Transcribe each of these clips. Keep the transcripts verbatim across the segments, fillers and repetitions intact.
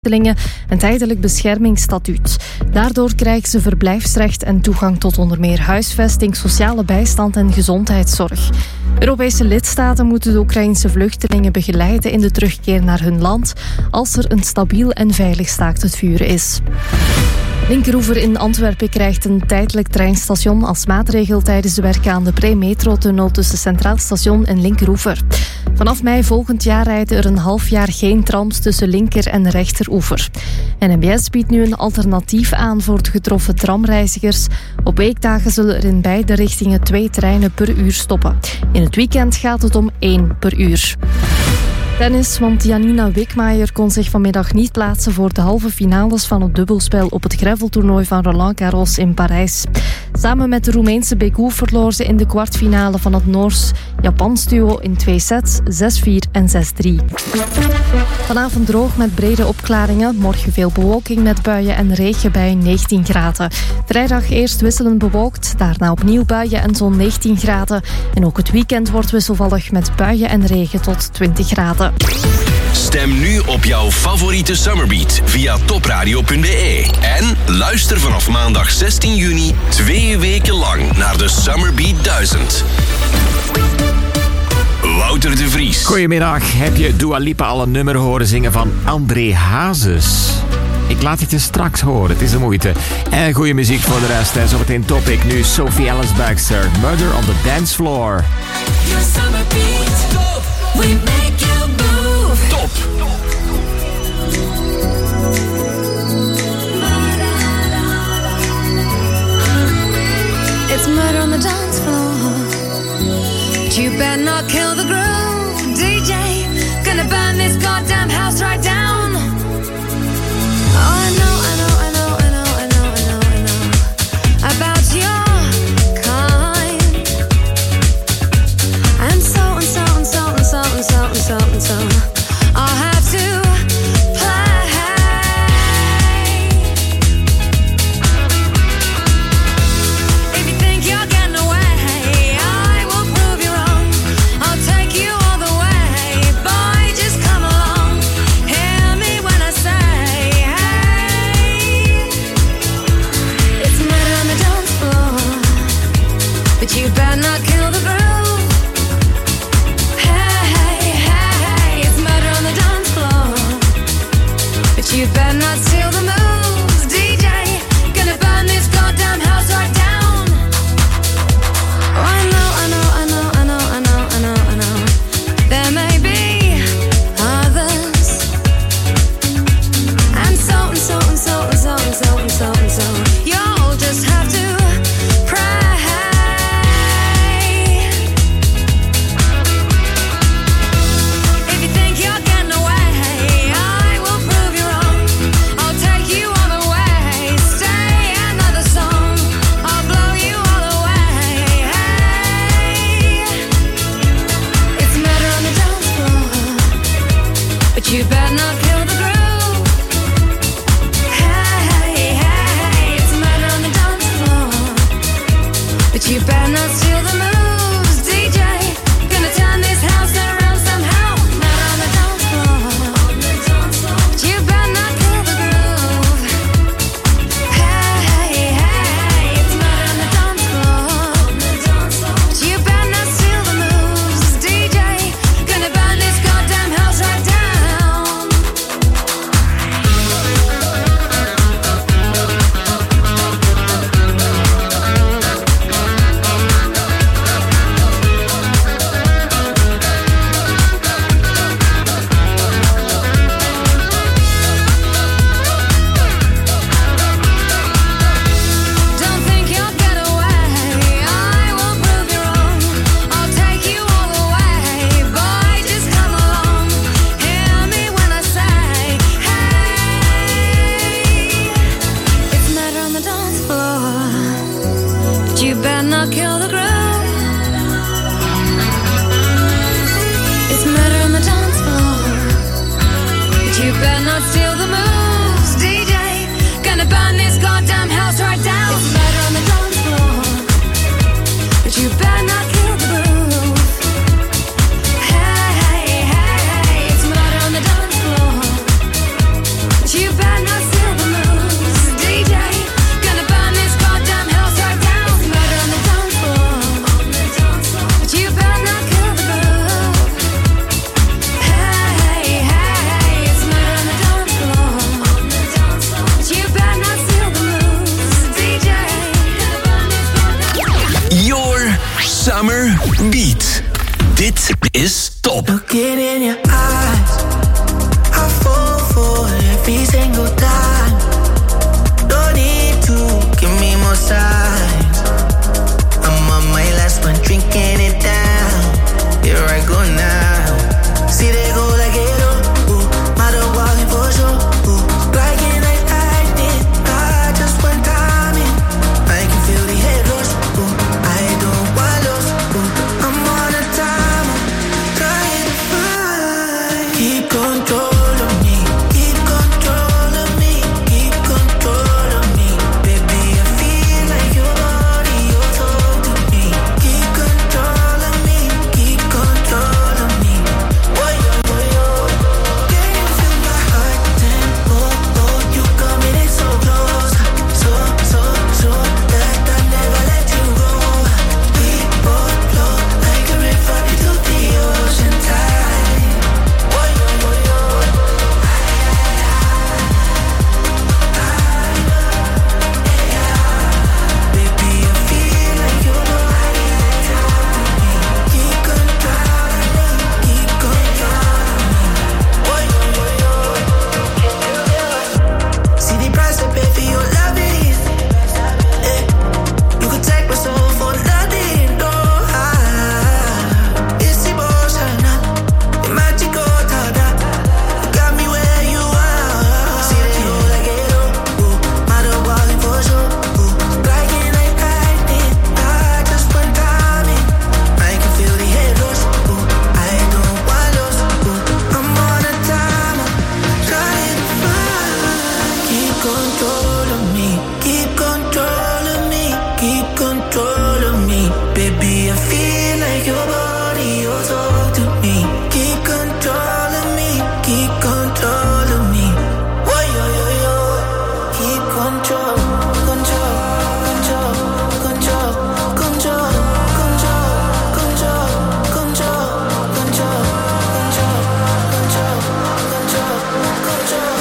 een tijdelijk beschermingsstatuut. Daardoor krijgen ze verblijfsrecht en toegang tot onder meer huisvesting, sociale bijstand en gezondheidszorg. Europese lidstaten moeten de Oekraïnse vluchtelingen begeleiden in de terugkeer naar hun land als er een stabiel en veilig staakt het vuren is. Linkeroever in Antwerpen krijgt een tijdelijk treinstation als maatregel tijdens de werken aan de pre-metro-tunnel tussen Centraal Station en Linkeroever. Vanaf mei volgend jaar rijden er een half jaar geen trams tussen linker- en rechteroever. N M B S biedt nu een alternatief aan voor de getroffen tramreizigers. Op weekdagen zullen er in beide richtingen twee treinen per uur stoppen. In het weekend gaat het om één per uur. Tennis, want Janina Wickmayer kon zich vanmiddag niet plaatsen voor de halve finales van het dubbelspel op het graveltoernooi van Roland Garros in Parijs. Samen met de Roemeense Begu verloor ze in de kwartfinale van het Noors-Japans duo in twee sets, zes vier en zes drie. Vanavond droog met brede opklaringen, morgen veel bewolking met buien en regen bij negentien graden. Vrijdag eerst wisselend bewolkt, daarna opnieuw buien en zo'n negentien graden. En ook het weekend wordt wisselvallig met buien en regen tot twintig graden. Stem nu op jouw favoriete Summerbeat via topradio punt b e. En luister vanaf maandag zestien juni twee weken lang naar de Summerbeat duizend. Wouter de Vries. Goedemiddag. Heb je Dua Lipa al een nummer horen zingen van André Hazes? Ik laat het je straks horen, het is de moeite. En goede muziek voor de rest. En zometeen Topic, nu Sophie Ellis-Bextor. Murder on the Dance Floor. Your Summerbeat. Top. We make you move. Top. It's murder on the dance floor. But you better not kill the groove, D J. Gonna burn this goddamn house right down. Oh, I know, I know, I know, I know, I know, I know, I know about your kind. And so and so and so and so and so and so and so I'll have to play. If you think you're getting away, I will prove you wrong. I'll take you all the way. Boy, just come along. Hear me when I say, hey. It's murder on the dance floor, but you better not kill the groove. Hey, hey, hey, it's murder on the dance floor, but you better not steal the moves, D J. Gonna burn this goddamn house right down. Oh, I know, I know, I know, I know, I know, I know, I know. There may be others, and so and so and so and so and so and so and so. You'll just have to pray. If you think you're getting away, I will prove you wrong. I'll take you Beat. Dit is Top. Look it in your eyes. I fall for every single time. No need to give me more signs. I'm on my last one, drinking it down. Here I go now. See they go like it up. Ooh, matter walking for sure. Ooh, blind like I did. I just went time in. I can feel the head rush. Ooh, I don't want lose. Ooh, I'm on a timer, trying to find. Keep control of me. Keep control of me. Keep control of me. Baby, I feel like your body, your soul to me. Keep control of me. Keep control of me. Boy, oh, boy, oh. Can you feel my heart tempo? Oh, you coming in so close. So, so, so that I never let you go. We both flow like a river into the ocean tide. Boy, oh, boy, oh. Baby, I feel like your body is talking to me. Keep control of me. Keep control of me. Boy, oh, boy, oh. Can you feel it? See the price I pay for your love is. Eh. You could take my soul for nothing. No, ah. It's emotional. The magical tada. You got me where you are. See they go like it up. Ooh, matter walking for sure. Ooh, blind like I did. I just went time in. I can feel the head rush. Ooh, I don't want lose. Ooh, I'm on a timer, trying to find. Keep control of me. Keep control of me. Keep control of me. Baby, I feel like your body, your soul to me. Keep control of me. Keep control of me. Whoa, yo, yo, yo. Keep control, control, control, control, control, control, control, control, control, control, control, control, control.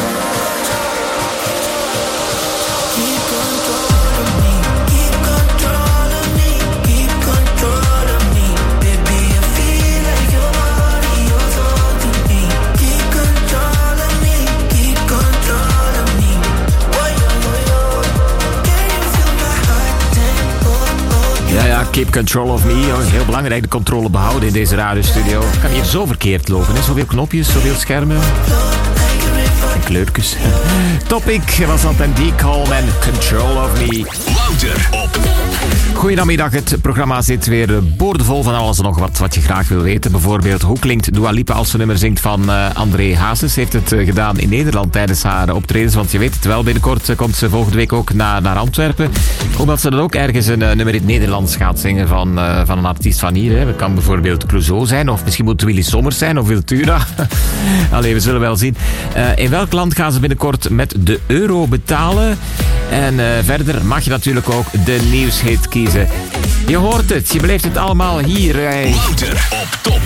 Keep control of me. Keep control of me. Keep control of me. Baby, I feel like your body, your soul to me. Keep control of me. Keep control of me. Boy, oh, boy, oh. Can you feel my heart tempo? Oh, Ja, ja, keep control of me. Oh, heel belangrijk, de controle behouden in deze radiostudio. Het kan hier zo verkeerd lopen, hè? Zoveel knopjes, zoveel schermen. En kleurtjes. Topic was dat en Decalm en Control of Me. Louter op. Goedemiddag, het programma zit weer boordevol van alles en nog wat wat je graag wil weten. Bijvoorbeeld, hoe klinkt Dua Lipa als ze nummer zingt van uh, André Hazes? Ze heeft het uh, gedaan in Nederland tijdens haar optredens, want je weet het wel, binnenkort uh, komt ze volgende week ook naar, naar Antwerpen. Omdat ze dan ook ergens een uh, nummer in het Nederlands gaat zingen van, uh, van een artiest van hier. Hè. Dat kan bijvoorbeeld Clouseau zijn, of misschien moet het Willy Sommers zijn, of Wiltura. Allee, we zullen wel zien. Uh, in welk land gaan ze binnenkort met de euro betalen? En uh, verder mag je natuurlijk ook de nieuwshit kiezen. Je hoort het, je beleeft het allemaal hier. Hey. Louter op Top.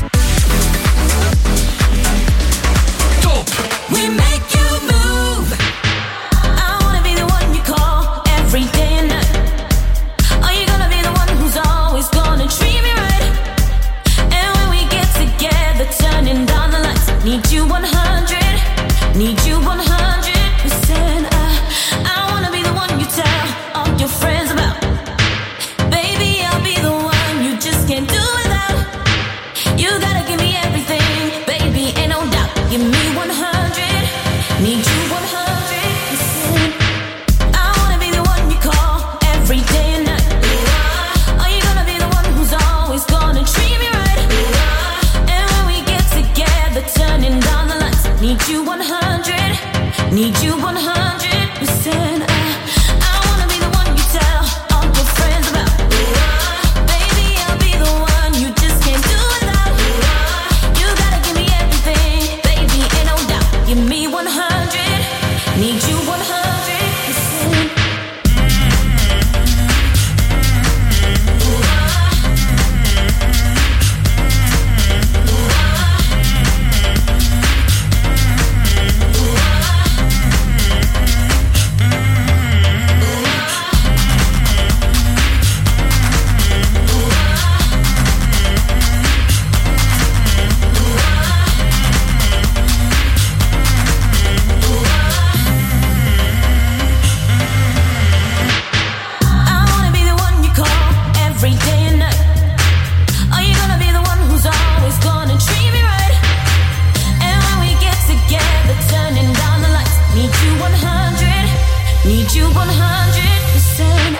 Top. We make you move. I wanna be the one you call every day and night. Are you gonna be the one who's always gonna treat me right? And when we get together, turning down the lights, need you one hundred, need you one hundred percent. I, I wanna be the one you tell all your friends about. Baby, I'll be the one you just can't do without. You gotta give me everything, baby, ain't no doubt. Give me one hundred, need you one hundred percent. I wanna be the one you call every day and night. Are you gonna be the one who's always gonna treat me right? And when we get together, turning down the lights, need you one hundred, need you one hundred percent. I, I wanna be the one you tell all your friends about. Baby, I'll be the one you just can't do without. You gotta give me everything, baby, ain't no doubt. Give me one hundred, need you one hundred percent. Need you one hundred percent.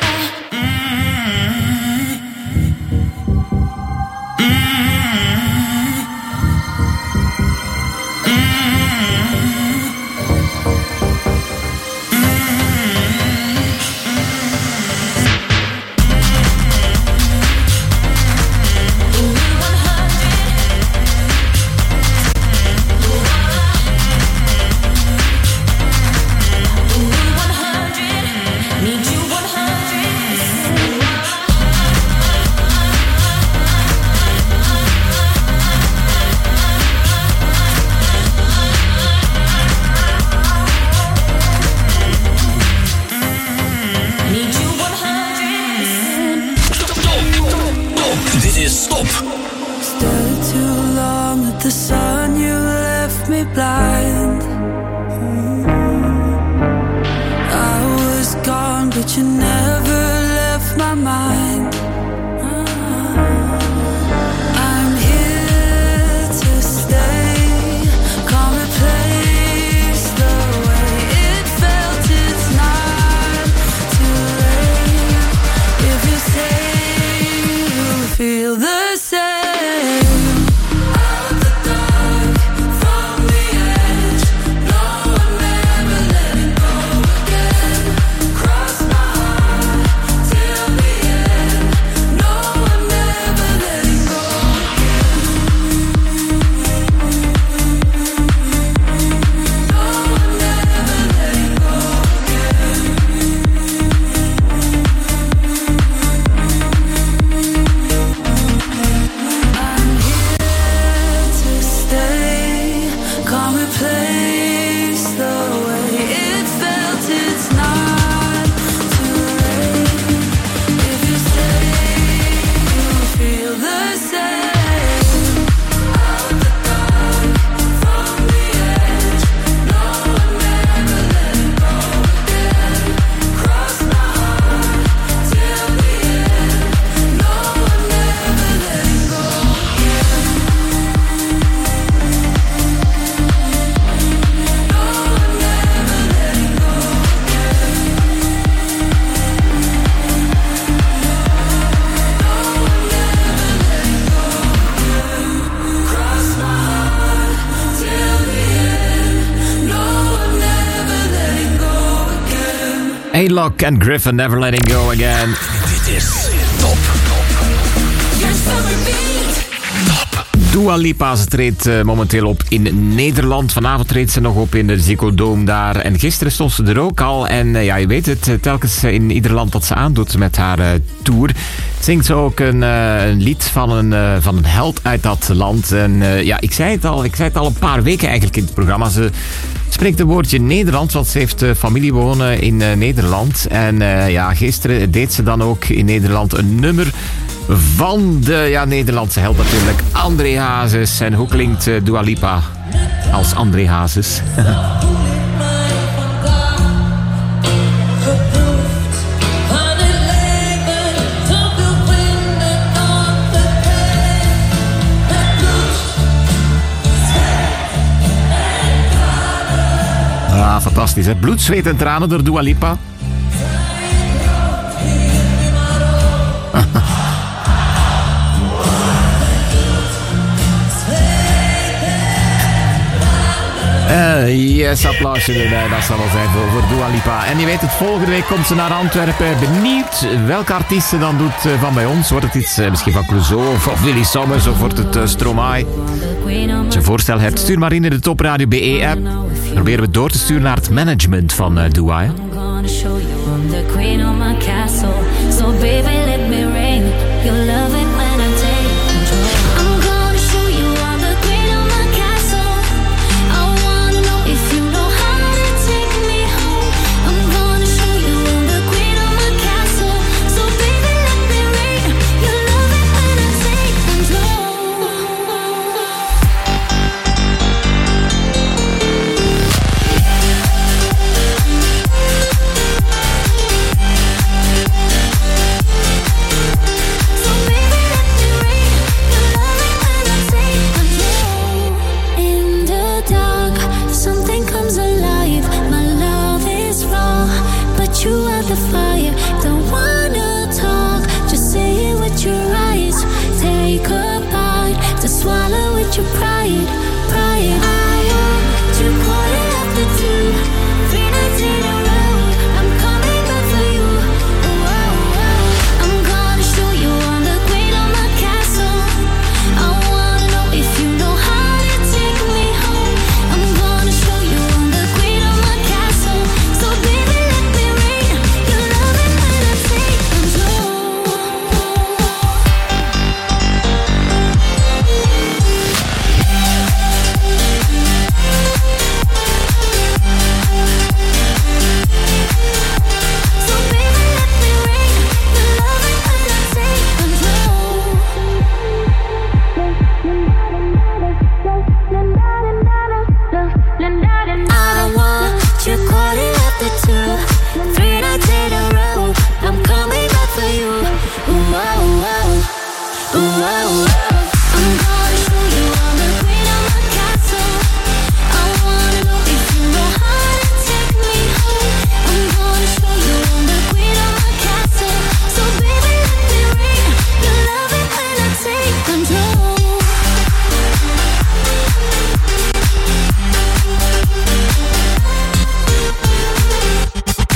A-Lock en Griffin, Never Letting Go Again. Dit is Top. Top. Dua Lipa, ze treedt uh, momenteel op in Nederland. Vanavond treedt ze nog op in de Ziggo Dome daar. En gisteren stond ze er ook al. En uh, ja, je weet het, uh, telkens in ieder land dat ze aandoet met haar uh, tour, zingt ze ook een, uh, een lied van een, uh, van een held uit dat land. En uh, ja, ik zei het al, ik zei het al een paar weken eigenlijk in het programma. Ze spreekt een woordje Nederlands, want ze heeft uh, familie wonen in uh, Nederland. En uh, ja, gisteren deed ze dan ook in Nederland een nummer van de ja, Nederlandse held natuurlijk, André Hazes. En hoe klinkt uh, Dua Lipa als André Hazes? Ah, fantastisch, hè? Bloed, zweet en tranen door Dua Lipa. Uh, yes, applausje erbij, dat zal wel zijn voor, voor Dua Lipa. En je weet het, volgende week komt ze naar Antwerpen. Benieuwd welke artiest ze dan doet uh, van bij ons. Wordt het iets uh, misschien van Clouseau of, of Willy Sommers of wordt het uh, Stromae? Als je een voorstel hebt, stuur maar in de Top Radio B E-app. Proberen we door te sturen naar het management van uh, Dua. Hè? So baby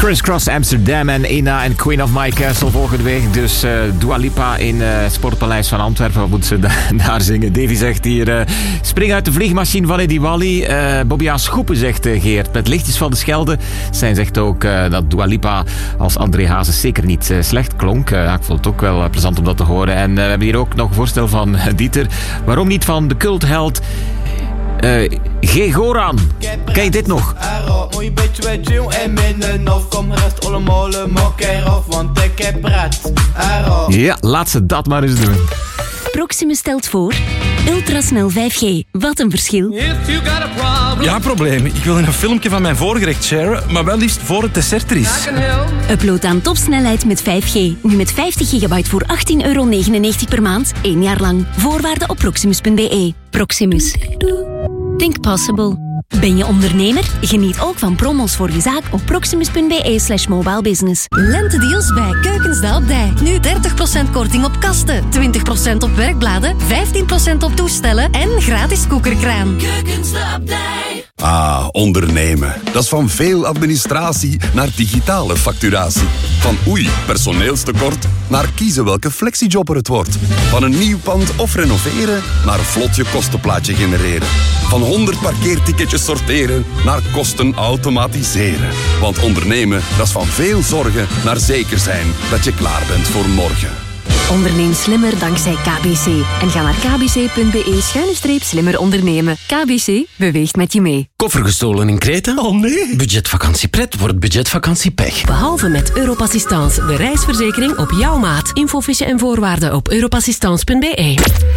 Criss Cross Amsterdam en Ina en Queen of My Castle volgende week. Dus uh, Dua Lipa in uh, Sportpaleis van Antwerpen. Wat moet ze da- daar zingen? Davy zegt hier, uh, spring uit de vliegmachine van Eddie Wally. Uh, Bobby Schoepen zegt uh, Geert. Met lichtjes van de Schelde. Zij zegt ook uh, dat Dua Lipa als André Hazes zeker niet uh, slecht klonk. Uh, ik vond het ook wel uh, plezant om dat te horen. En uh, we hebben hier ook nog een voorstel van uh, Dieter. Waarom niet van de cultheld Uh, G. Goran. Ken je dit nog? Mooi beetje bij Jill en minnen of kom rest allemaal mok eraf, want ik heb pret. Ja, laat ze dat maar eens doen. Proximus stelt voor ultrasnel vijf G. Wat een verschil. Ja, probleem. Ik wil een filmpje van mijn voorgerecht sharen, maar wel liefst voor het dessert er is. Upload aan topsnelheid met vijf G. Nu met vijftig gigabyte voor achttien euro negenennegentig per maand. één jaar lang. Voorwaarden op proximus punt b e. Proximus. Think possible. Ben je ondernemer? Geniet ook van promos voor je zaak op proximus punt b e slash mobile business. Lentedeals bij Keukens de Abdij. Nu dertig procent korting op kasten, twintig procent op werkbladen, vijftien procent op toestellen en gratis koekerkraan. Keukens de Abdij. Ah, ondernemen. Dat is van veel administratie naar digitale facturatie. Van oei, personeelstekort, naar kiezen welke flexijobber het wordt. Van een nieuw pand of renoveren, naar vlot je kostenplaatje genereren. Van honderd parkeerticketjes sorteren, naar kosten automatiseren. Want ondernemen, dat is van veel zorgen naar zeker zijn dat je klaar bent voor morgen. Onderneem slimmer dankzij K B C. En ga naar kbc punt b e schuine streep slimmer ondernemen. K B C beweegt met je mee. Koffer gestolen in Kreta? Oh nee. Budgetvakantiepret wordt budgetvakantiepech. Behalve met Europassistance, de reisverzekering op jouw maat. Infofiche en voorwaarden op europassistance punt b e.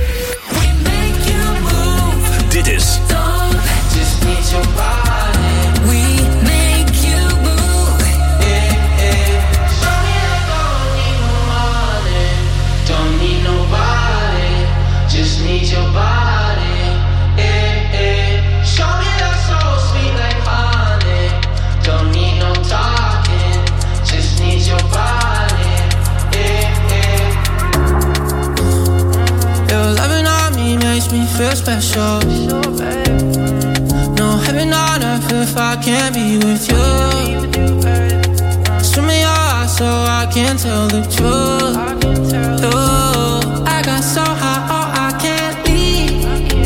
Dit is Me feel special. No heaven on earth if I can't be with you. Swim in your eyes so I can tell the truth. Ooh, I got so high, oh I can't leave.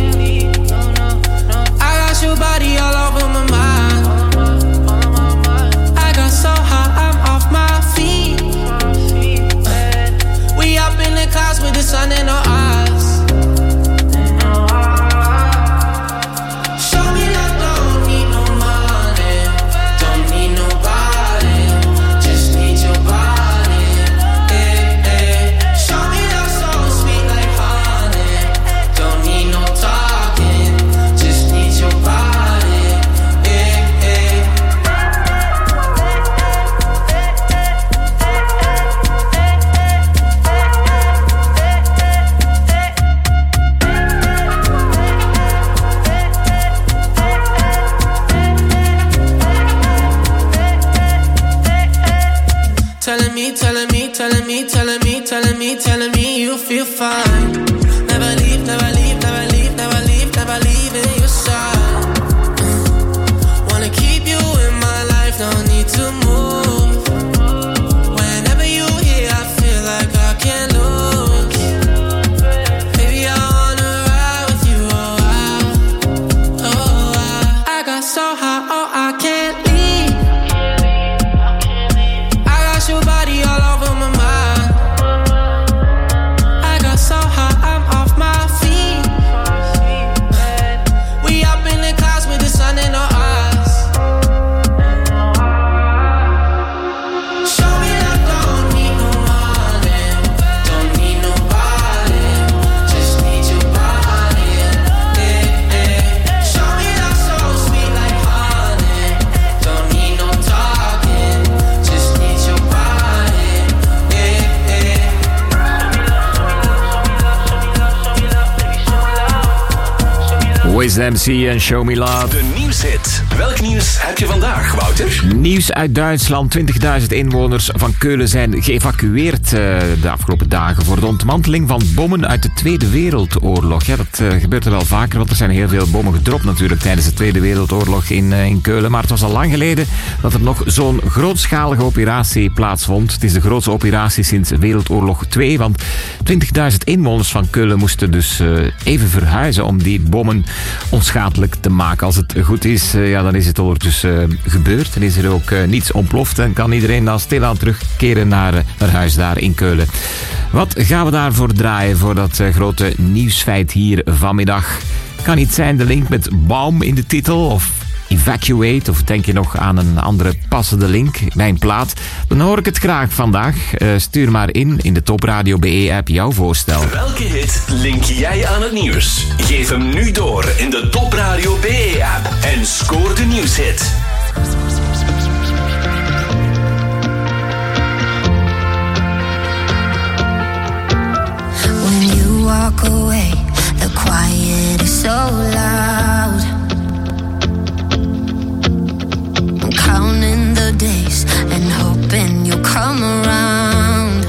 I got your body all over my mind. I got so high, I'm off my feet. We up in the clouds with the sun in our eyes. Telling me, telling me, telling me, telling me, telling me, telling me you feel fine. Never leave, never leave, never leave, never leave, never leave in your side. Wanna keep you in my life, no need to move. Whenever you here, I feel like I can't lose. Baby, I wanna ride with you, oh I, oh I. I got so high, oh I can't leave. Your body all over my mind. I got so high, I'm off my feet. We up in the clouds with the sun in our eyes. Show me that don't need no money, don't need nobody, just need your body. Yeah, yeah. Show me that so sweet like honey, don't need no talking, just need your body. Wiz M C en Show Me Love. De nieuwste nieuwshit. Welk nieuws heb je vandaag, Wouter? Nieuws uit Duitsland. twintigduizend inwoners van Keulen zijn geëvacueerd uh, de afgelopen dagen voor de ontmanteling van bommen uit de Tweede Wereldoorlog. Ja, dat uh, gebeurt er wel vaker, want er zijn heel veel bommen gedropt natuurlijk tijdens de Tweede Wereldoorlog in, uh, in Keulen. Maar het was al lang geleden dat er nog zo'n grootschalige operatie plaatsvond. Het is de grootste operatie sinds Wereldoorlog twee, want twintigduizend inwoners van Keulen moesten dus uh, even verhuizen om die bommen onschadelijk te maken. Als het goed is, uh, ja, dan is het ondertussen uh, gebeurd. En is er ook uh, niets ontploft en kan iedereen dan stilaan terugkeren naar, uh, naar huis daar in Keulen. Wat gaan we daarvoor draaien voor dat uh, grote nieuwsfeit hier vanmiddag? Kan niet zijn de link met Baum in de titel of Evacuate, of denk je nog aan een andere passende link, mijn plaat? Dan hoor ik het graag vandaag. Uh, stuur maar in in de Top Radio B E-app jouw voorstel. Welke hit link jij aan het nieuws? Geef hem nu door in de Top Radio B E-app en scoor de nieuwshit. When you walk away, the quiet is so loud. I'm counting the days and hoping you'll come around.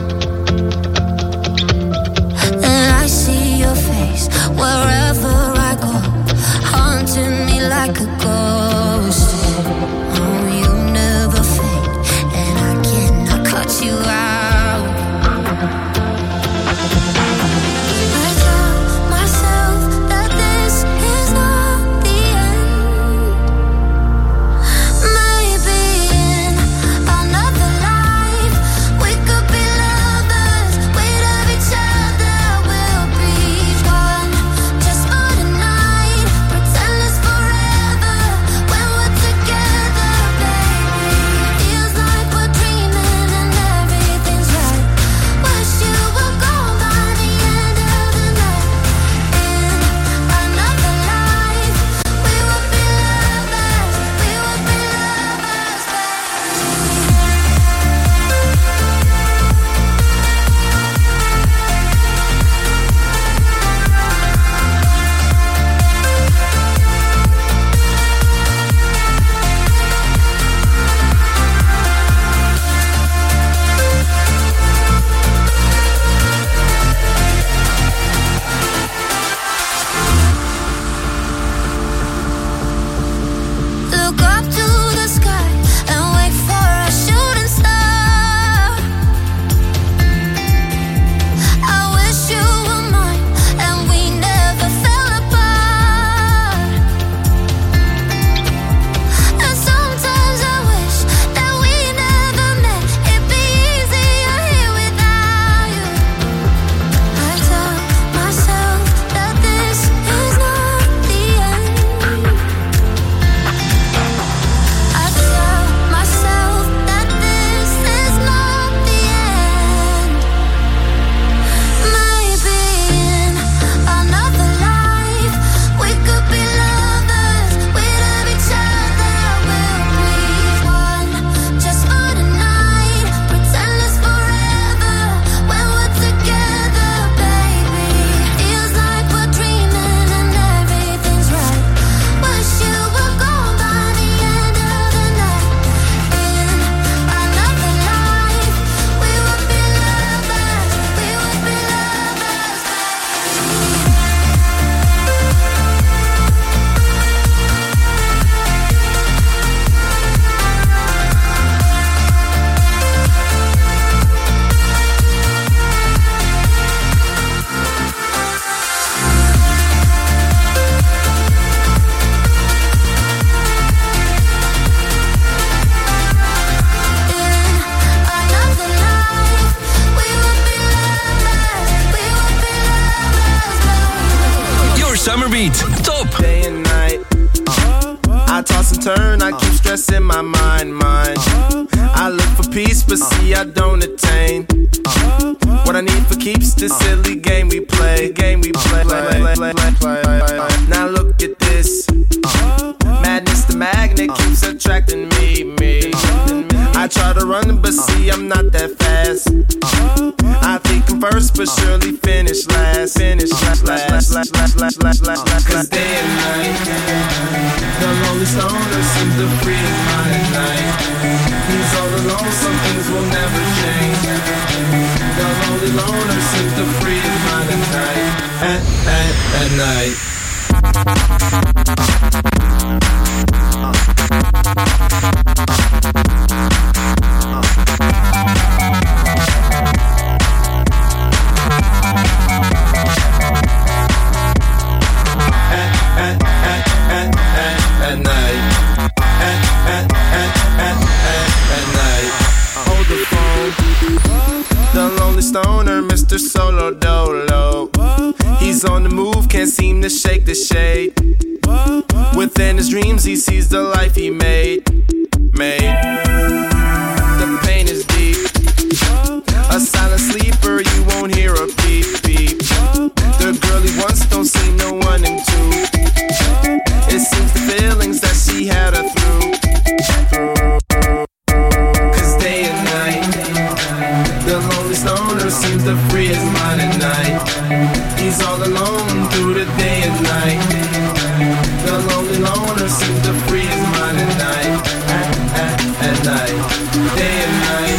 And I see your face wherever I go, haunting me like a ghost. Oh, you never fade, and I cannot cut you out. Top! Day and night. Uh, I toss and turn, I keep stressing my mind, mind. I look for peace, but see I don't attain. What I need for keeps this silly game we play. Game we play. Now look at this. Madness, the magnet keeps attracting me, me. I I try to run, but see, I'm not that fast. I think I'm first, but surely finish last. Finish last, last, last, last, last, last, last, last. Cause day and night, the lonely stoner seems to free his mind at night. He's all alone, some things will never change. The lonely loner seems to free his mind at night. At, at, at night. Stoner, Mister Solo Dolo. He's on the move, can't seem to shake the shade. Within his dreams, he sees the life he made. Made. The pain is deep. A silent sleeper, you won't hear a beep beep. The girl he wants don't seem to want him to. It seems the feelings that she had her through. Cause day and night, the lonely stoner seems to free his mind at night. He's all alone through the day and night. The lonely loner seems to free his mind at night. At, at, at night. Day and night.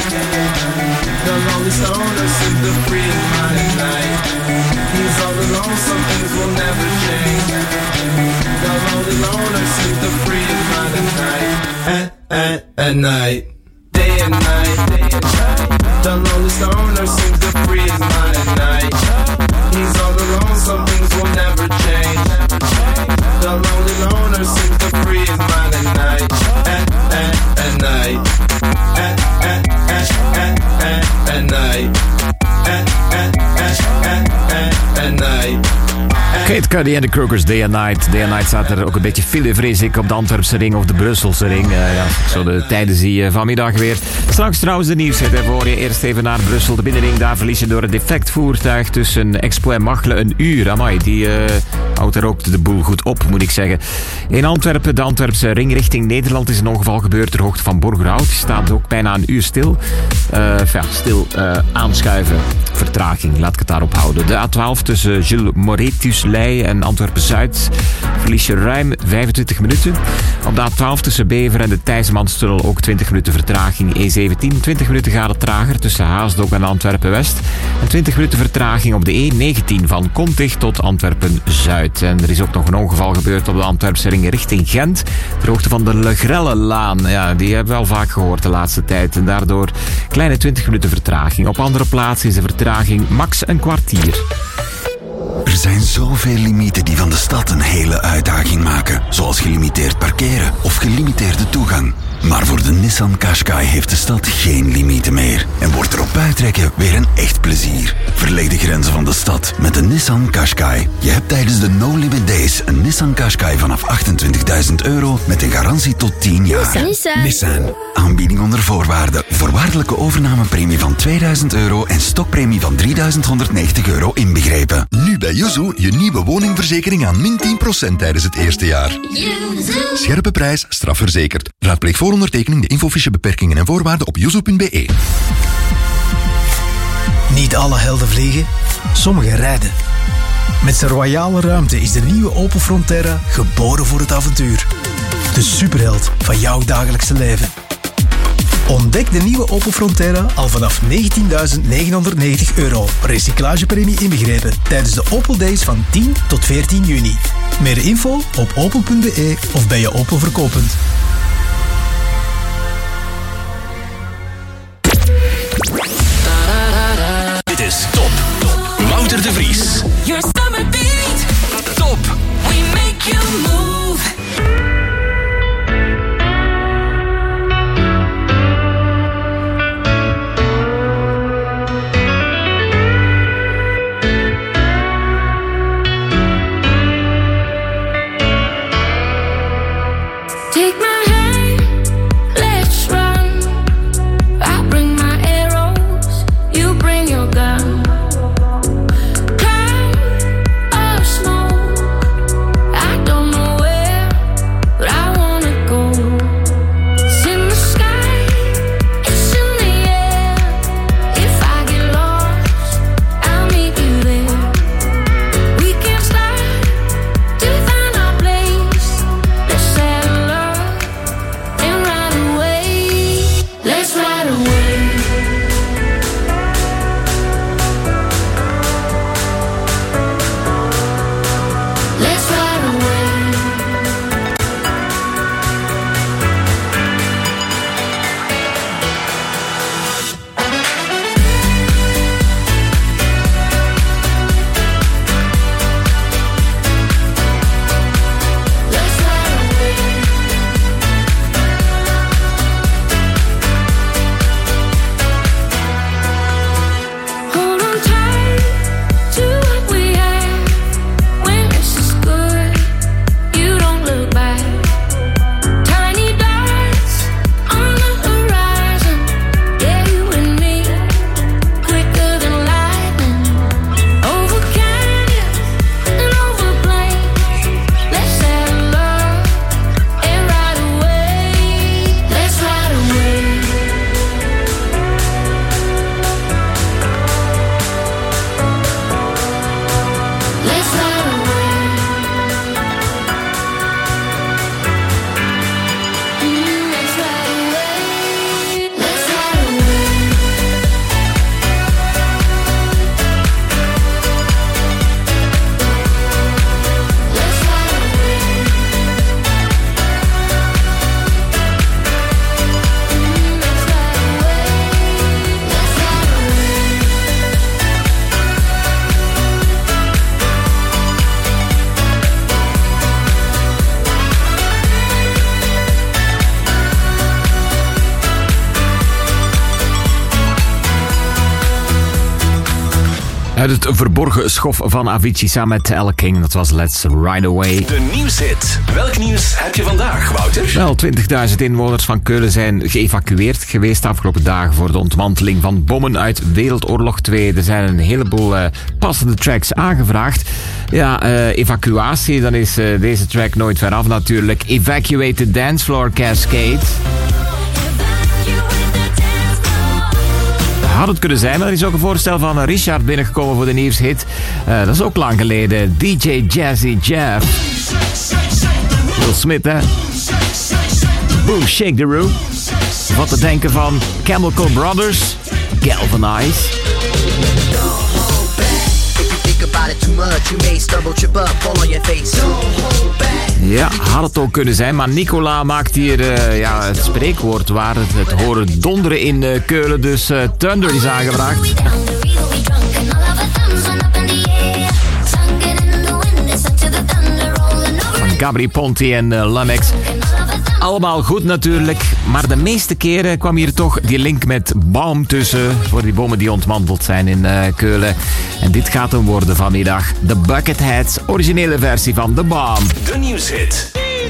The lonely stoner seems to free his mind at night. He's all alone, some things will never change. The lonely loner seems to free his mind at night. At, at, at night. Day and night. Day and night. The lonely stoner seems to free his mind at night. He's all alone, some things will never change. The lonely loner seems to free his mind at night. At, at, at night. At, at, at, at, at, at night. At, at, at, at, at, at night. Kate Cudi en de Crookers, Day and Night. Day and Night staat er ook een beetje file, vrees ik, op de Antwerpse ring of de Brusselse ring. Uh, ja, zo de tijden zie je vanmiddag weer. Straks trouwens de nieuwsheid voor je. Eerst even naar Brussel. De binnenring, daar verlies je door een defect voertuig tussen Expo en Machelen een uur. Amai, die uh, houdt er ook de boel goed op, moet ik zeggen. In Antwerpen, de Antwerpse ring richting Nederland, is een ongeval gebeurd ter hoogte van Borgerhout. Die staat ook bijna een uur stil. Uh, ja, stil uh, aanschuiven. Vertraging, laat ik het daarop houden. De A twaalf tussen Jules Moretus-Ley en Antwerpen-Zuid verlies je ruim vijfentwintig minuten. Op de A twaalf tussen Bever en de Thijsmanstunnel ook twintig minuten vertraging. E zeventien, twintig minuten gaat het trager tussen Haasdok en Antwerpen-West. En twintig minuten vertraging op de E negentien van Kontig tot Antwerpen-Zuid. En er is ook nog een ongeval gebeurd op de Antwerpse ring richting Gent. Ter hoogte van de Le Grelle-laan. Ja, die hebben we wel vaak gehoord de laatste tijd. En daardoor kleine twintig minuten vertraging. Op andere plaatsen is de vertraging max een kwartier. Er zijn zoveel limieten die van de stad een hele uitdaging maken. Zoals gelimiteerd parkeren of gelimiteerde toegang. Maar voor de Nissan Qashqai heeft de stad geen limieten meer. En wordt erop uittrekken weer een echt plezier. Verleg de grenzen van de stad met de Nissan Qashqai. Je hebt tijdens de No Limit Days een Nissan Qashqai vanaf achtentwintigduizend euro met een garantie tot tien jaar. Nissan. Nissan. Aanbieding onder voorwaarden. Voorwaardelijke overnamepremie van tweeduizend euro en stokpremie van drieduizend honderdnegentig euro inbegrepen. Nu bij Yuzu je nieuwe woningverzekering aan min tien procent tijdens het eerste jaar. Scherpe prijs, strafverzekerd. Raadpleeg voor ondertekening de infofiche beperkingen en voorwaarden op yuzu punt be. Niet alle helden vliegen, sommigen rijden. Met zijn royale ruimte is de nieuwe Opel Frontera geboren voor het avontuur. De superheld van jouw dagelijkse leven. Ontdek de nieuwe Opel Frontera al vanaf negentienduizend negenhonderdnegentig euro. Recyclagepremie inbegrepen tijdens de Opel Days van tien tot veertien juni. Meer info op opel punt be of bij je Opel verkooppunt. Dit is Top. Wouter de Vries. Your summer beat. Top. We make you move. Take my hand. Uit het verborgen schof van Avicii samen met Elle King. Dat was Let's Ride Away. De nieuwshit. Welk nieuws heb je vandaag, Wouter? Wel, twintigduizend inwoners van Keulen zijn geëvacueerd geweest de afgelopen dagen voor de ontmanteling van bommen uit Wereldoorlog twee. Er zijn een heleboel uh, passende tracks aangevraagd. Ja, uh, evacuatie, dan is uh, deze track nooit veraf natuurlijk. Evacuate the Dance Floor Cascade. Had het kunnen zijn, maar er is ook een voorstel van Richard binnengekomen voor de nieuwshit. Uh, dat is ook lang geleden. D J Jazzy Jeff. Will Smith, hè? Boom, shake the room. Wat te denken van Chemical Brothers. Galvanize. Ja, had het ook kunnen zijn, maar Nicola maakt hier uh, ja, het spreekwoord waar het, het horen donderen in uh, Keulen, dus uh, Thunder is aangevraagd. Van Gabri Ponte en uh, Lamex. Allemaal goed natuurlijk, maar de meeste keren kwam hier toch die link met Baum tussen voor die bommen die ontmanteld zijn in uh, Keulen. En dit gaat hem worden vanmiddag. De Bucketheads, originele versie van The Baum. De nieuwshit.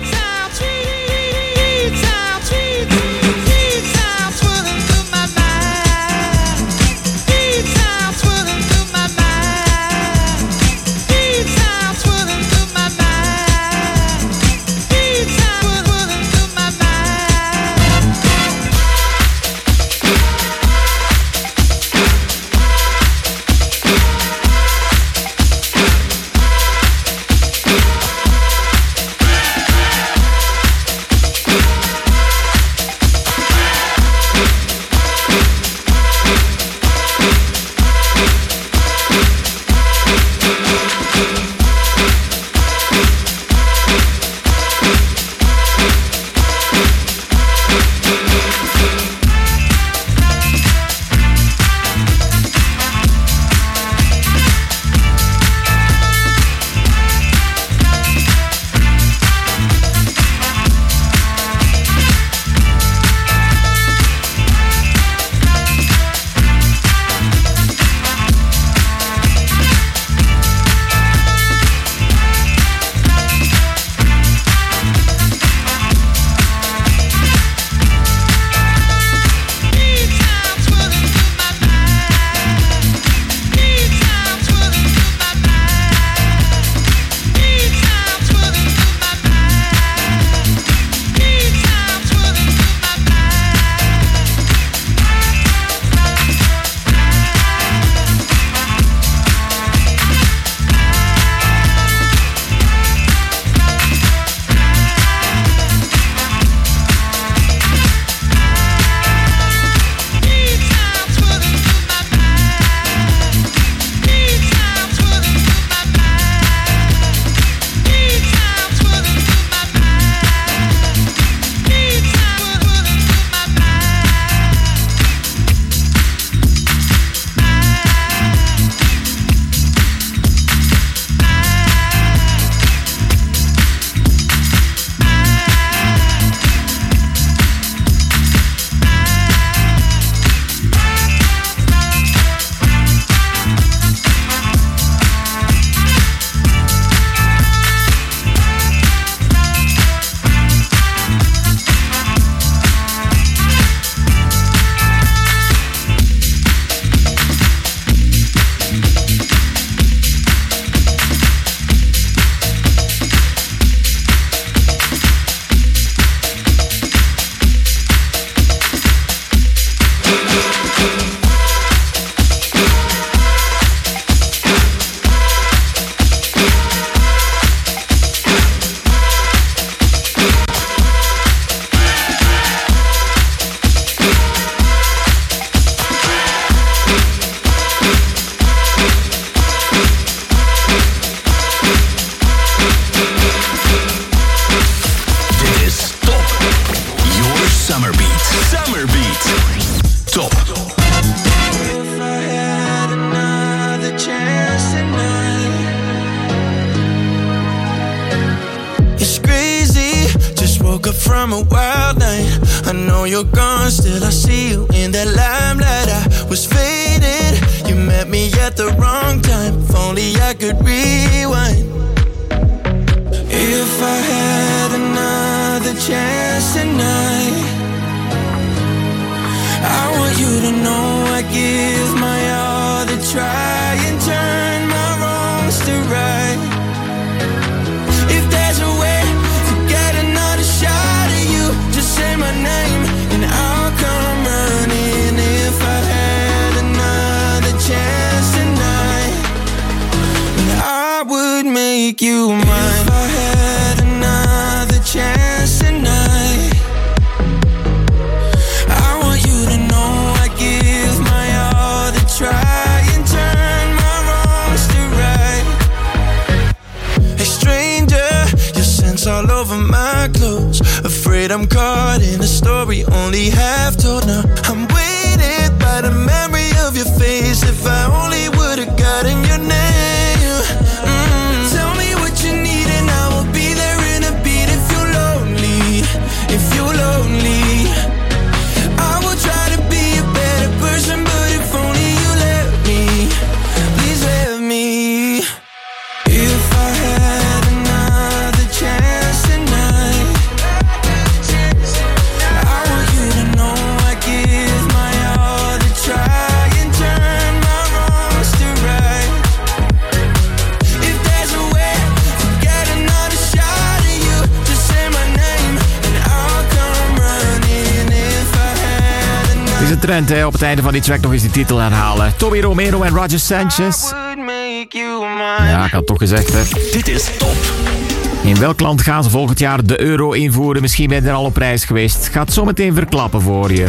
from a wild night. I know you're gone, still I see you in that limelight. I was faded, you met me at the wrong time. If only I could rewind. If I had another chance tonight, I want you to know I give my all to try and turn my wrongs to right. If there's a way to get another shot at you, just say my name and I'll come running. If I had another chance tonight, I would make you mine. If I had another chance tonight, I want you to know I give my all to try and turn my wrongs to right. Hey stranger, your scent's all over my clothes. Afraid I'm caught in a story only half told. Now I'm weighted by the memory of your face. If I only would've gotten your name. Mm. Tell me what you need and I will be there in a beat. If you're lonely, if you're lonely, I will try to be a better person, but if only you let me, please let me. If I had another chance tonight, I want you to know I give my all to try and turn my wrongs to right. If there's a way to get another shot at you, just say my name and I'll come running. If I had another Het is een trend hè, op het einde van die track nog eens die titel herhalen. Tommy Romero en Roger Sanchez. would make you mine. Ja, ik had het toch gezegd hè. Dit is top. In welk land gaan ze volgend jaar de euro invoeren? Misschien ben je er al op reis geweest. Gaat zo meteen verklappen voor je. Your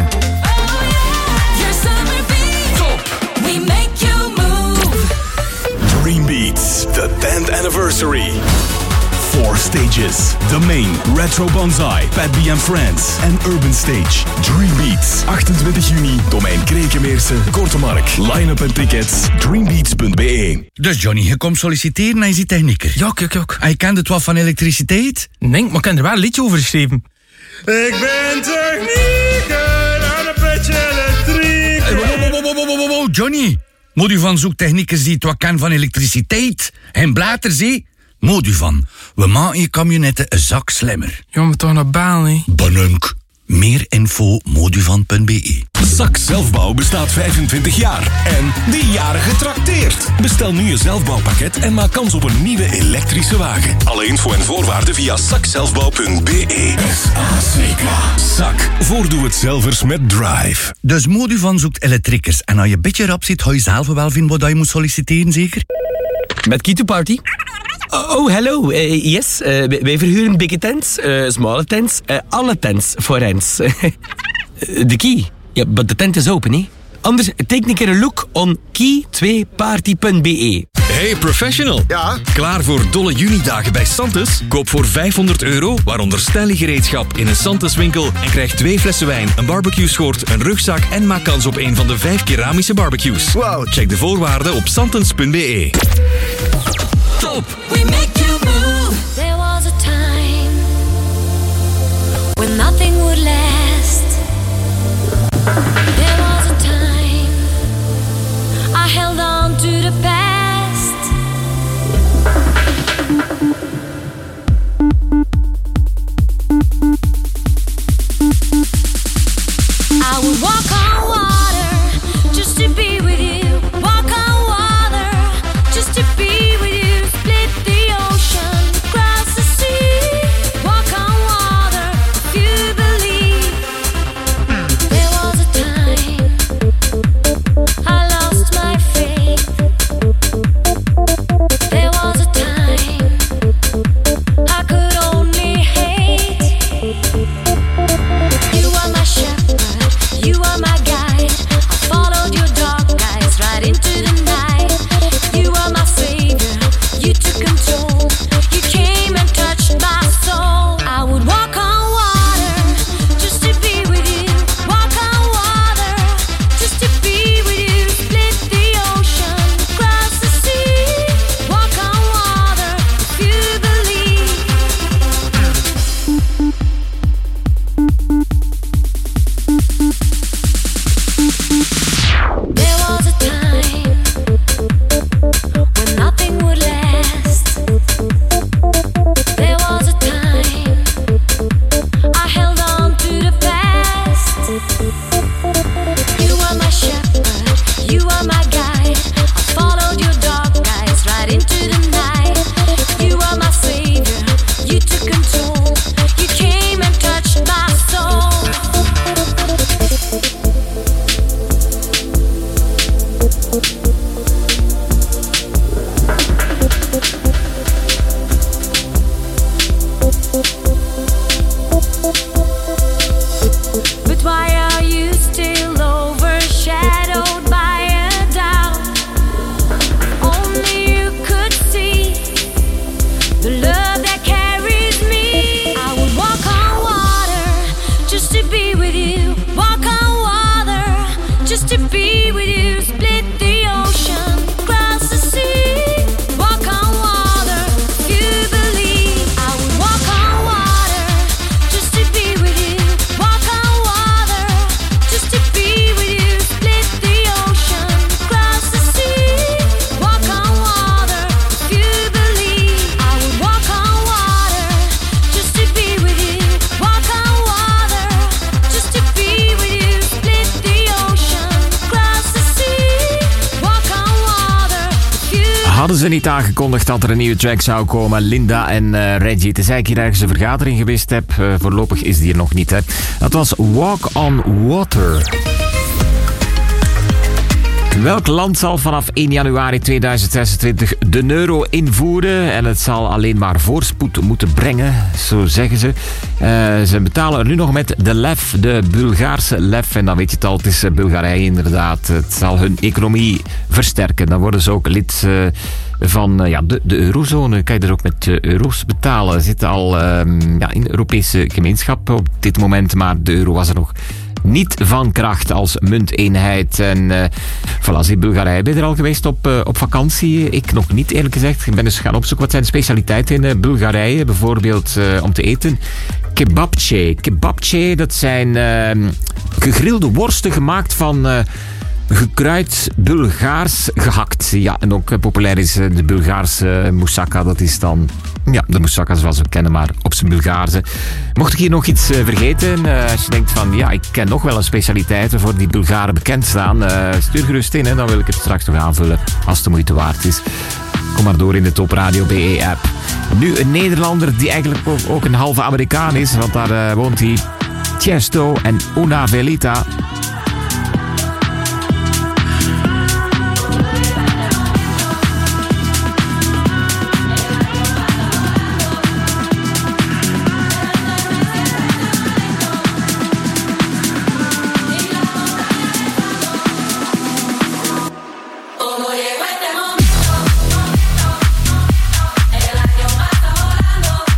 summer beat. Top. We make you move. Dream Beats, the tenth anniversary. Four stages. The Main, Retro Banzai, Pat B and Friends en Urban Stage. Dream Beats, achtentwintig juni, Domein Krekenmeerse, Kortemark. Line-up en tickets, dreambeats punt b e. Dus Johnny, je komt solliciteren en je ziet technieker. Ja, kijk, kijk. En je kent het wat van elektriciteit? Nee, maar ik heb er wel een liedje over geschreven. Ik ben technieker aan een petje elektriek. Hey, wow, wow, wow, wow, wow, wow, wow, Johnny. Moet u van zoek techniekers die het wat kan van elektriciteit? En blaters, hé? Moet u van. We maken je camionetten een zak slimmer. Ja, maar toch naar baan, hè? Banunk. Meer info moduvan punt b e. Zak Zelfbouw bestaat vijfentwintig jaar. En die jaren getrakteerd. Bestel nu je zelfbouwpakket en maak kans op een nieuwe elektrische wagen. Alle info en voorwaarden via zakzelfbouw punt b e. S A C K. Zak. Voor doe-het-zelvers met Drive. Dus Moduvan zoekt elektriekers. En als je een beetje rap zit, ga je zelf wel vinden wat je moet solliciteren, zeker? Met Key to Party? Oh, oh hello. Uh, yes, uh, wij verhuren big tents, uh, smalle tents, uh, alle tents voor ens. De Key. Ja, maar de tent is open, hè? Anders, take een keer een look on key twee party punt b e. Hey professional. Ja? Klaar voor dolle junidagen bij Santos? Koop voor vijfhonderd euro, waaronder stelligereedschap in een Santos winkel en krijg twee flessen wijn, een barbecue schort, een rugzak en maak kans op een van de vijf keramische barbecues. Wow. Check de voorwaarden op santos punt b e. Top. We make you move. There was a time when nothing would last. There was a time I held on to the past. I would walk on water just to be with you. Walk on water just to be with you. Split the ocean, cross the sea. Walk on water if you believe. There was a time I lost my faith. There was a time I could only hate. You are my shepherd, you are my You are my shepherd, you are my guide. I followed your dark eyes right into the night. You are my savior, you took control. You came and touched my soul. But why are you still overshadowed by a doubt? Only you could see the love that carries me. I would walk on water just to be with you. Walk on water just to be with you. Split the ocean, cross the sea. Walk on water if you believe. I would walk on water just to be with you. Walk on water just to be with you. Split the ocean, cross the sea. Walk on water if you believe. I would walk on water just to be with you. Walk on water just to be with you. Split the ocean, cross the sea. Walk on water if you. Hadden ze niet aangekondigd dat er een nieuwe track zou komen, Linda en uh, Reggie. Het is eigenlijk hier ergens een vergadering geweest heb. Uh, voorlopig is die er nog niet. Hè. Dat was Walk on Water. Welk land zal vanaf één januari tweeduizend zesentwintig de euro invoeren? En het zal alleen maar voorspoed moeten brengen, zo zeggen ze. Uh, ze betalen er nu nog met de lef, de Bulgaarse lef. En dan weet je het al, het is Bulgarije inderdaad. Het zal hun economie versterken. Dan worden ze ook lid uh, van uh, ja, de, de eurozone. Kan je er ook met uh, euro's betalen. Ze zitten al uh, ja, in de Europese gemeenschap op dit moment, maar de euro was er nog niet van kracht als munteenheid. En uh, voilà, in Bulgarije. Ben je er al geweest op, uh, op vakantie? Ik nog niet, eerlijk gezegd. Ik ben dus gaan opzoeken wat zijn de specialiteiten in uh, Bulgarije. Bijvoorbeeld uh, om te eten. Kebabche. Kebabche, dat zijn uh, gegrilde worsten gemaakt van Uh, gekruid Bulgaars gehakt. Ja, en ook uh, populair is uh, de Bulgaarse moussaka. Dat is dan ja, de moussaka zoals we kennen, maar op zijn Bulgaarse. Mocht ik hier nog iets uh, vergeten, uh, als je denkt van ja, ik ken nog wel een specialiteit voor die Bulgaren bekend staan, uh, stuur gerust in, hè, dan wil ik het straks nog aanvullen als het de moeite waard is. Kom maar door in de Top Radio B E-app. Nu een Nederlander die eigenlijk ook, ook een halve Amerikaan is, want daar uh, woont hij. Tiesto en Una Velita.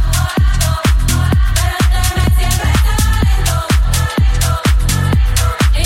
El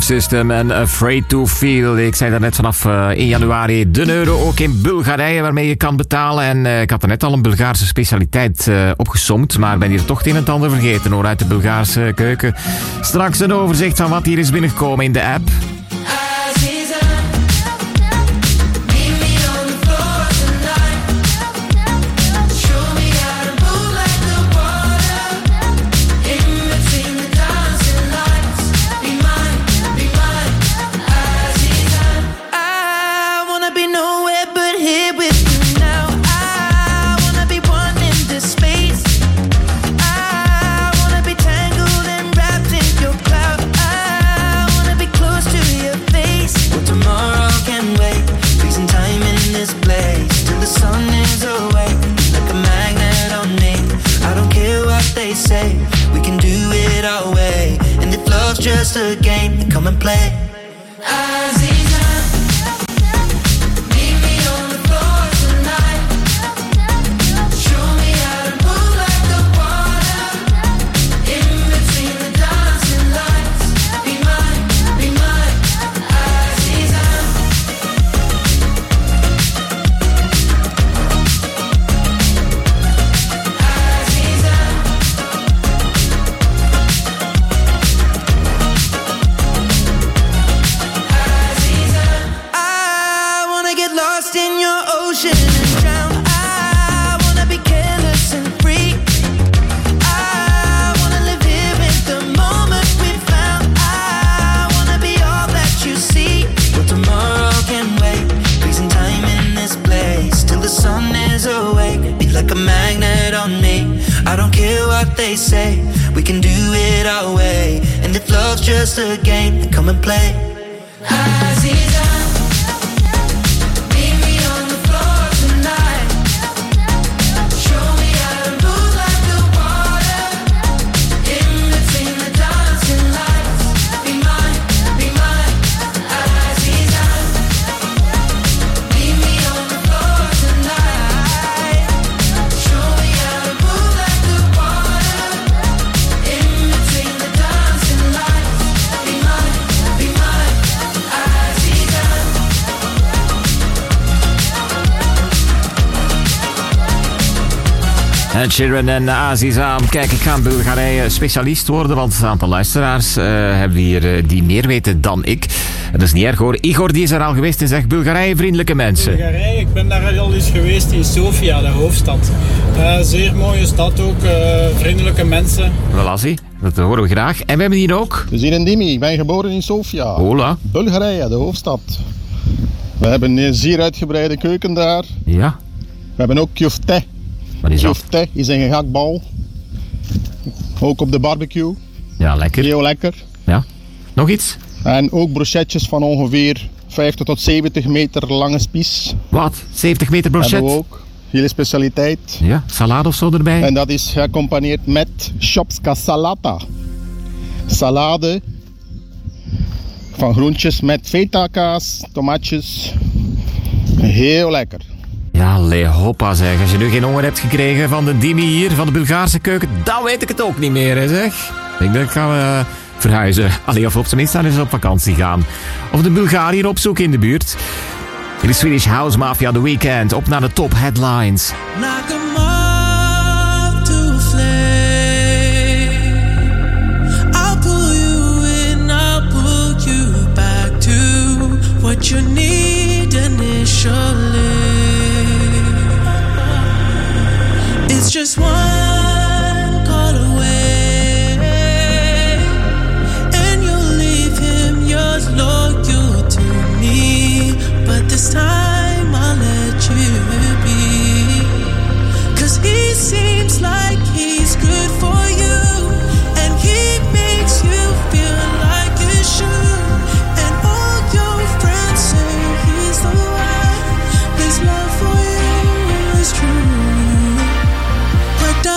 System en Afraid to Feel. Ik zei daarnet vanaf uh, één januari de euro ook in Bulgarije waarmee je kan betalen. En uh, ik had er net al een Bulgaarse specialiteit uh, opgesomd, maar ben hier toch het een en het ander vergeten hoor uit de Bulgaarse keuken. Straks een overzicht van wat hier is binnengekomen in de app. Just a game, come and play. Aziza, meet me on the floor tonight. Show me how to move like the water. In between the dancing lights. Be mine, be mine, Aziza. Aziza. In your ocean and drown. I wanna be careless and free. I wanna live here in the moment we found. I wanna be all that you see. But tomorrow can wait. Freezing time in this place till the sun is awake. Be like a magnet on me. I don't care what they say. We can do it our way. And if love's just a game, then come and play. Aziza. Ed Sheeran en Aziza. Kijk, ik ga in Bulgarije specialist worden, want een aantal luisteraars uh, hebben hier uh, die meer weten dan ik. Dat is niet erg hoor. Igor die is er al geweest en zegt Bulgarije, vriendelijke mensen. Bulgarije, ik ben daar al eens geweest in Sofia, de hoofdstad. Uh, zeer mooie stad ook, uh, vriendelijke mensen. Voilà, zie. Dat horen we graag. En we hebben hier ook... We zijn in Dimi, ik ben geboren in Sofia. Hola. Bulgarije, de hoofdstad. We hebben een zeer uitgebreide keuken daar. Ja. We hebben ook kyofte. Wat is dat? Kyofte is een gehaktbal. Ook op de barbecue. Ja, lekker. Heel lekker. Ja. Nog iets? En ook brochetjes van ongeveer vijftig tot zeventig meter lange spies. Wat? zeventig meter brochet? Hebben we ook. Hele specialiteit. Ja, salade of zo erbij. En dat is gecombineerd met shopska salata. Salade van groentjes met feta kaas, tomatjes. Heel lekker. Ja, lehoppa zeg. Als je nu geen honger hebt gekregen van de Dimi hier, van de Bulgaarse keuken, dan weet ik het ook niet meer, hè, zeg. Ik denk, gaan we uh, verhuizen. Allee, of op zijn minst dan eens op vakantie gaan. Of de Bulgariër opzoeken in de buurt. Hier is Swedish House Mafia The Weeknd. Op naar de top headlines. Like a moth to a flame. I'll pull you in, I'll pull you back to what you need initially. It's just one call away, and you'll leave him, you're loyal to me. But this time I'll let you be, 'cause he seems like he's good for you, and he makes you feel like you should. And all your friends say he's the one, his love for you is true. But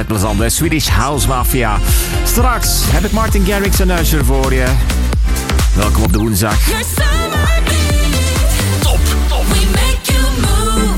altijd plezant. De Swedish House Mafia. Straks heb ik Martin Garrix en Usher voor je. Welkom op de woensdag. Top, top. We make you move.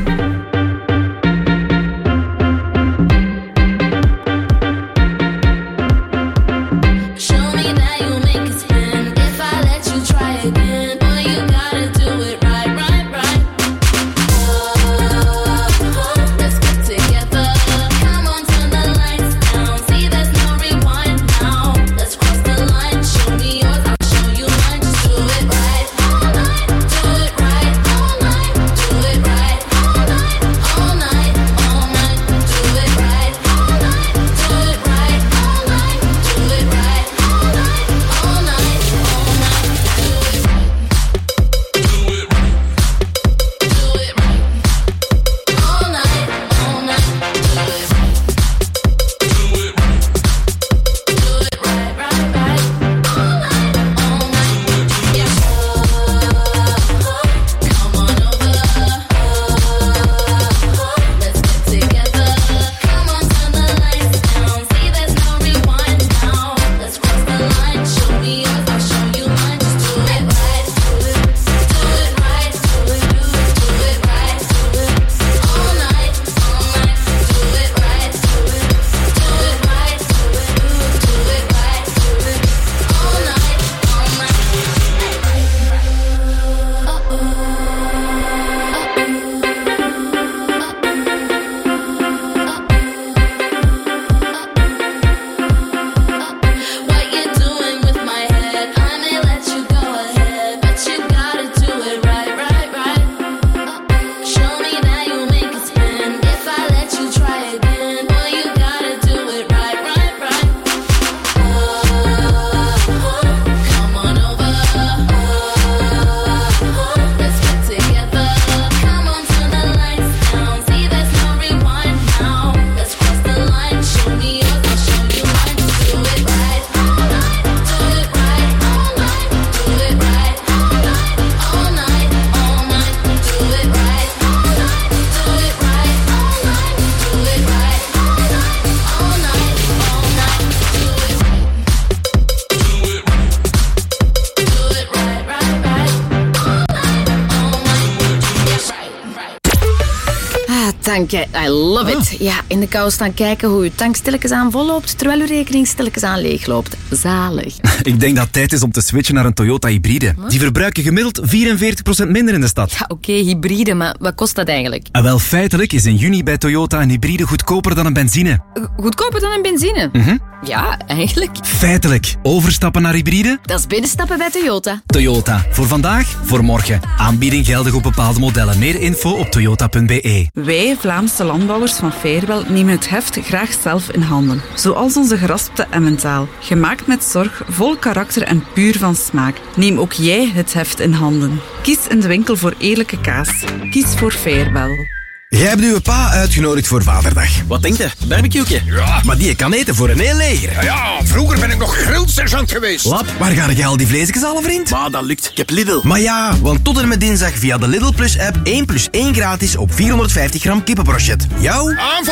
Dank je, I love it. Ja, in de kou staan kijken hoe uw tank stilletjes aan volloopt, terwijl uw rekening stilletjes aan leegloopt. Zalig. Ik denk dat het tijd is om te switchen naar een Toyota hybride. Die verbruiken gemiddeld vierenveertig procent minder in de stad. Ja, oké, okay, hybride, maar wat kost dat eigenlijk? En wel, feitelijk is in juni bij Toyota een hybride goedkoper dan een benzine. Goedkoper dan een benzine? Mm-hmm. Ja, eigenlijk. Feitelijk. Overstappen naar hybride? Dat is binnenstappen bij Toyota. Toyota. Voor vandaag, voor morgen. Aanbieding geldig op bepaalde modellen. Meer info op toyota punt b e. Wij, Vlaamse landbouwers van Fairwell, nemen het heft graag zelf in handen. Zoals onze geraspte Emmentaal. Gemaakt met zorg, vol karakter en puur van smaak. Neem ook jij het heft in handen. Kies in de winkel voor eerlijke kaas. Kies voor Fairwell. Jij hebt uw pa uitgenodigd voor Vaderdag. Wat denk je? Barbecue'tje? Ja, maar die kan eten voor een heel leger. Ja, ja, vroeger ben ik nog grillsergeant geweest. Lap, waar ga jij al die vleesjes halen, vriend? Maar dat lukt. Ik heb Lidl. Maar ja, want tot en met dinsdag via de Lidl Plus app één plus één gratis op vierhonderdvijftig gram kippenbrochet. Jou?